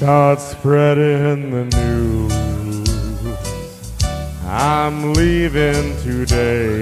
start spreading the news. I'm leaving today.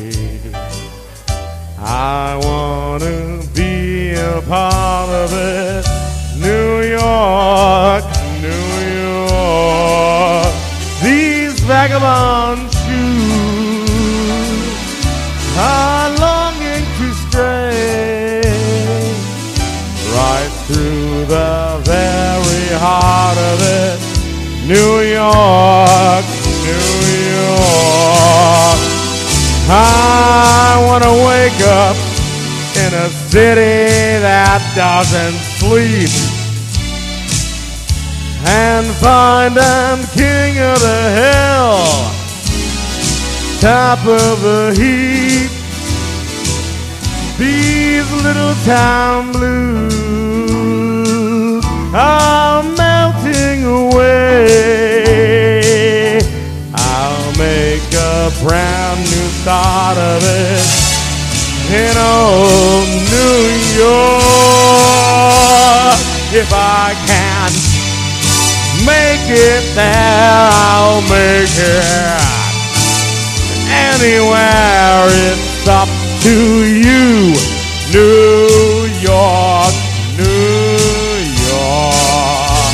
I want to be a part of it. New York, New York. These vagabond shoes are longing to stray right through the very heart of it. New York, New York. I want to wake up in a city that doesn't sleep and find I'm king of the hill, top of the heap. These little town blues are melting away. I'll make a brand new start of it in old New York. If I can make it there, I'll make it anywhere. It's up to you. New York, New York.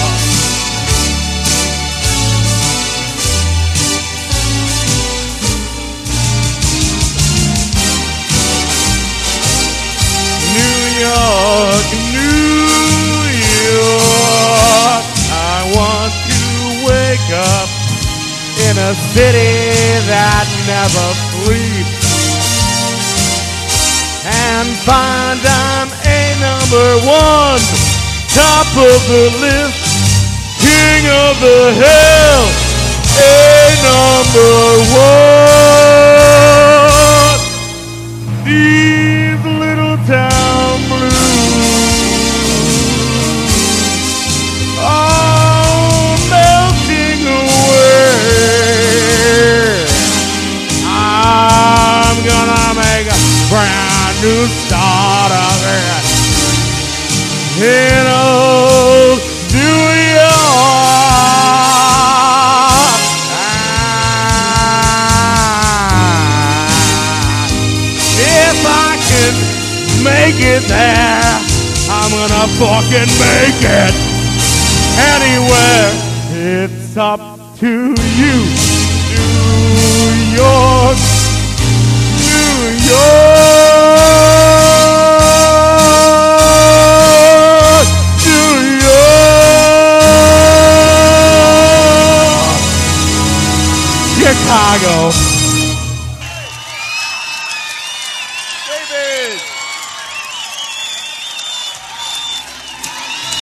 New York, New York. I want to wake up in a city that never sleeps and find I'm a number one, top of the list, king of the hill, a number one. These little town blues are melting away. I'm gonna make a brand new start of it in old New York. If I can make it there, I'm gonna fucking make it anywhere. It's up to you. New York, New York, New York, Chicago.